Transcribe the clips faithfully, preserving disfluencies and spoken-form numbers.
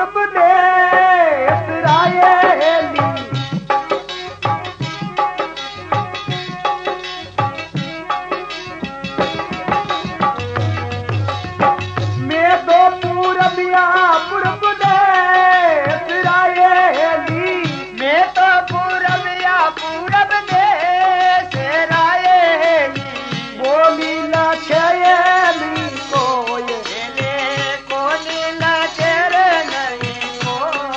पूरब देश रायेली मैं तो पूरबिया पूरब देश रायेली मैं तो पूरबिया पूरब देश रायेली बोली लखेली कोय ले कोनी लचर नहीं को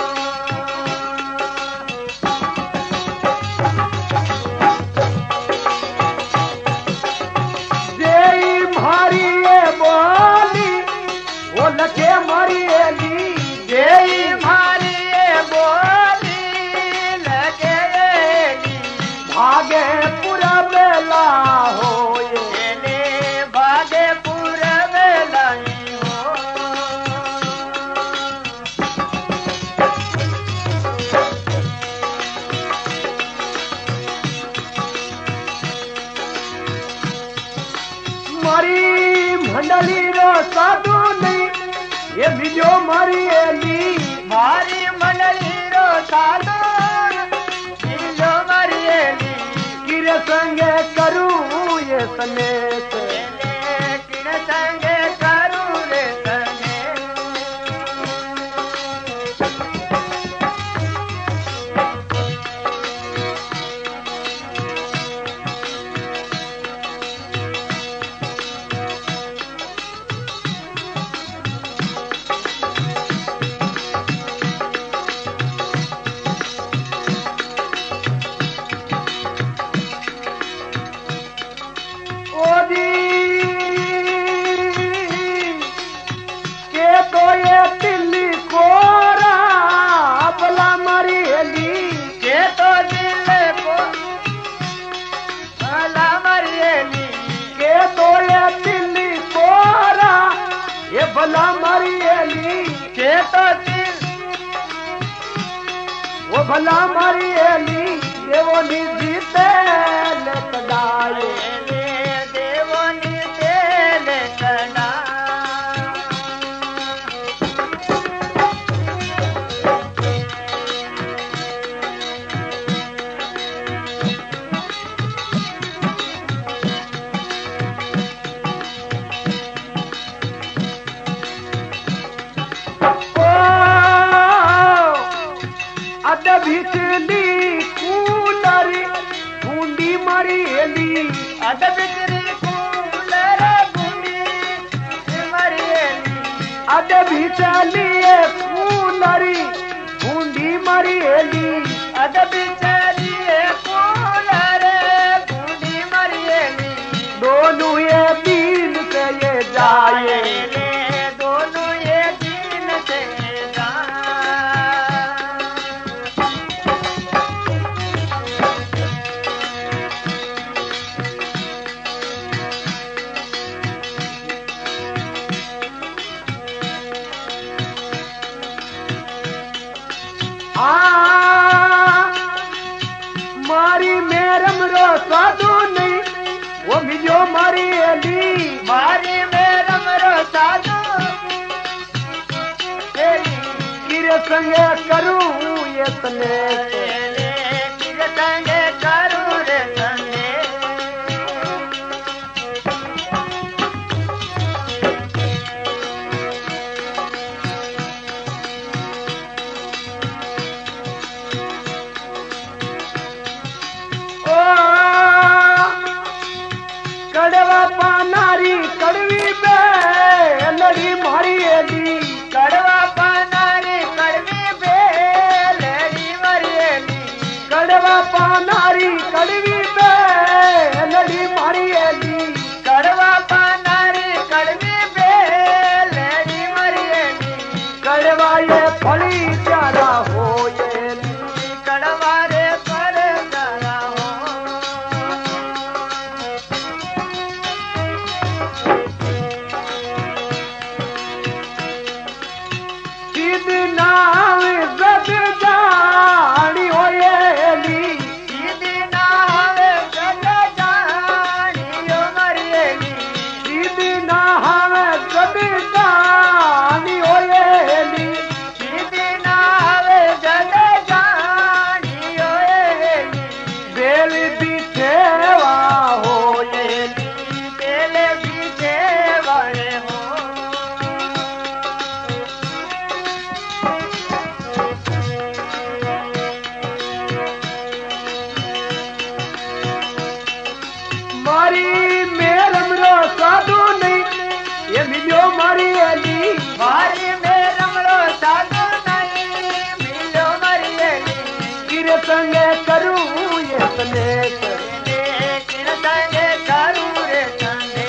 जेई मारी ये बोली वो लखे मारी एली जेई मारी ये बोली लगेली भागे पूरबेला होए ले भागे पूरब लाई हो मारी मंडली रो साधु नहीं ये बीजो मारी एली मारी मंडली रो साधु दिलो मरियली किरे संगे करूं ये सनेत ले किन संगे करू रे संगे ओदी के तो ये दिल्ली कोरा भला मारी एली के तो दिल को भला मरियली के तो ये दिल्ली कोरा ये भला मारी एली के तो दिल वो भला मारी एली ये वो जीते लकदाए ले देवनी तेल कना ओ अद भिचली कूलरी बूंदी मारी एली अद बिजली कूलर गुंडी मरियली अद भिचली कूलरी बूंदी मारी एली अद बिजली कूलर गुंडी मरियली दोनों ये दिन से ये जाए ले दोनों ये दिन से जा आ मारी मेरम रो साधु नहीं वो मिजो मारी एली मारी मेरा मरो साधु तेरी किरे संगे करूं ये तने ले किर संगे करू रे संगे ओ कड़वा पानारी कड़वी बे लड़ी मारी एली कड़वा पानारी कड़वी बेलड़ी मरियली कड़वा पानारी कड़वी बे लड़ी मारी एली कड़वा पानारी कड़वी बेलड़ी मरियली कड़वा ये फली प्यारा हो ये कड़वा रे पर करा हो सीध नाव जग जानी हो ये एली सीधी नाव जग जानियो मारी मेरम रो साधु नहीं ये मिलो मारी एली मारी मेरम रो साधु नहीं मिलो मारी एली किरे संगे करूं ये सने किरे संगे करूं रे संगे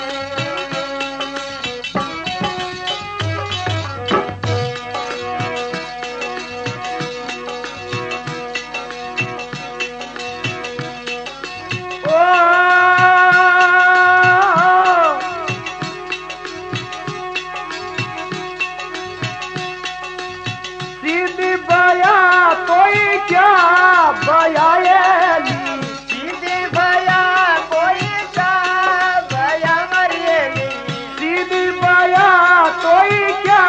क्या बयाली सीधी भया कोई क्या भया मरिएली सीधी बया कोई क्या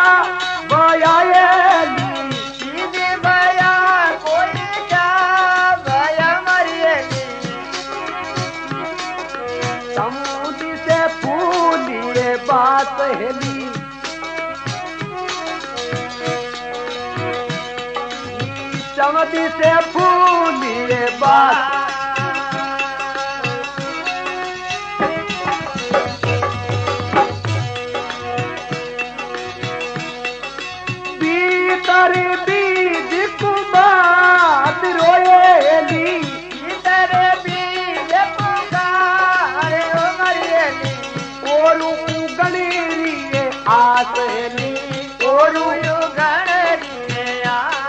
बयाली सीधी भया कोई क्या भया मरिएली समुद्र से फूलिए बात हेली चमती से फूलिए बात भीतर बीज कुमार रोएली भीतर बीज पुकार ओ मरिएली और गणेरिए आसली और गणेरिए आ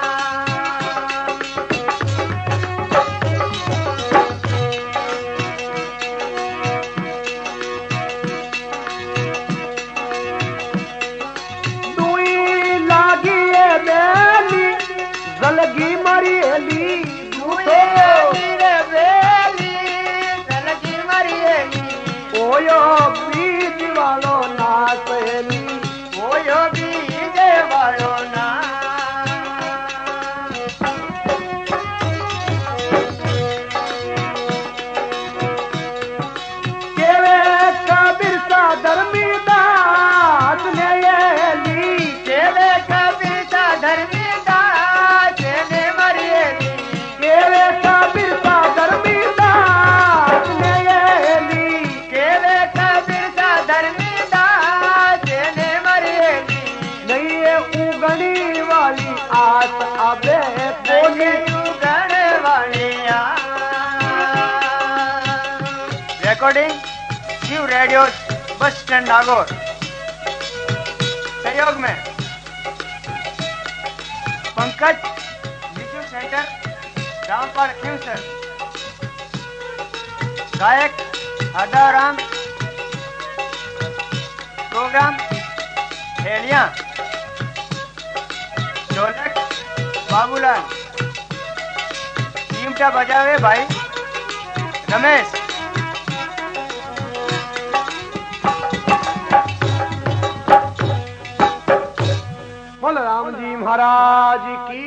जलगी मरिएली दूधे रे बेली जलगी मरिएली ओयो बीज वालो नाचेली ओयो बीज वालो ना केवे कबीर सा धर्मीदास ने एली केवे कबीर सा धर्मीदास ने मरिएली केवे कबीर सा धर्मीदास ने एली केवे कबीर सा धर्मीदास ने मरिएली नहीं ये उगनी वाली आस अबे बोली उगण वाली आ recording Shiv radio bus stand Nagaur सहयोग में पंकज म्यूजिक सेंटर रामपाल क्यूसर गायक हरदाराम प्रोग्राम हेलिया ढोलक बाबूलाल चिमटा बजावे भाई रमेश बोल राम जी महाराज की